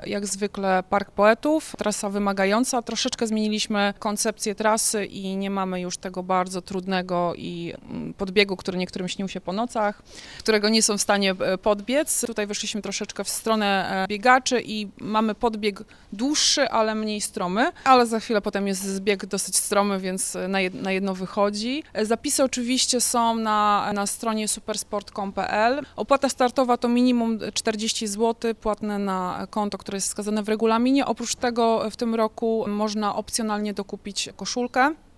jak zwykle Park Poetów, trasa wymagająca. Troszeczkę zmieniliśmy koncepcję trasy i nie mamy już tego bardzo trudnego i podbiegu, który niektórym śnił się po nocach, którego nie są w stanie podbiec. Tutaj wyszliśmy troszeczkę w stronę biegaczy i mamy podbieg dłuższy, ale mniej stromy, ale za chwilę potem jest zbieg dosyć stromy, więc na jedno wychodzi. Zapisy oczywiście są na stronie supersport.com.pl. Opłata startowa to minimum 40 zł, płatne na konto, które jest wskazane w regulaminie. Oprócz tego w tym roku można opcjonalnie dokupić koszulkę.